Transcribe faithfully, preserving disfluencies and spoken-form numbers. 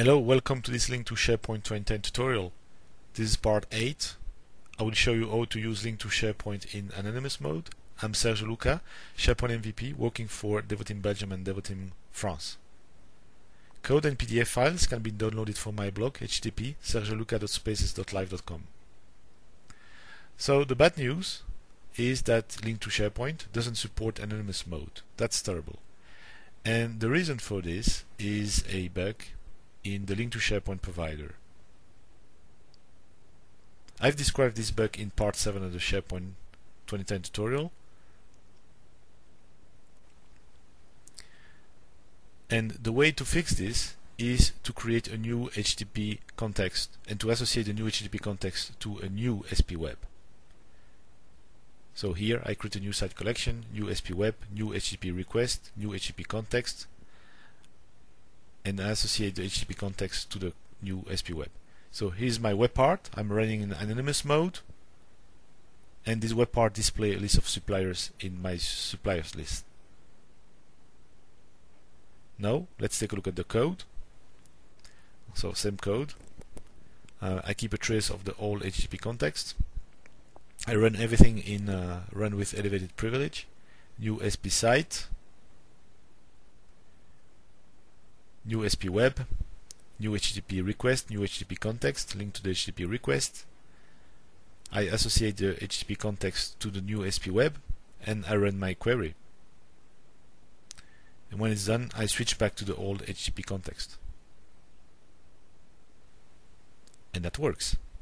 Hello, welcome to this Link to SharePoint twenty ten tutorial. This is part eight. I will show you how to use Link to SharePoint in anonymous mode. I'm Sergio Luca, SharePoint M V P, working for Devoteam Belgium and Devoteam France. Code and P D F files can be downloaded from my blog h t t p sergio luca dot spaces dot live dot com. So the bad news is that Link to SharePoint doesn't support anonymous mode. That's terrible. And the reason for this is a bug in the Link to SharePoint provider. I've described this bug in part seven of the SharePoint twenty ten tutorial. And the way to fix this is to create a new H T T P context and to associate the new H T T P context to a new S P web. So here I create a new site collection, new S P web, new H T T P request, new H T T P context, and I associate the H T T P context to the new S P web. So here's my web part. I'm running in anonymous mode, and this web part displays a list of suppliers in my suppliers list. Now let's take a look at the code. So same code. Uh, I keep a trace of the old H T T P context. I run everything in uh, run with elevated privilege. New S P site, new S P web, new H T T P request, new H T T P context, link to the H T T P request. I associate the H T T P context to the new S P web, and I run my query. And when it's done, I switch back to the old H T T P context. And that works.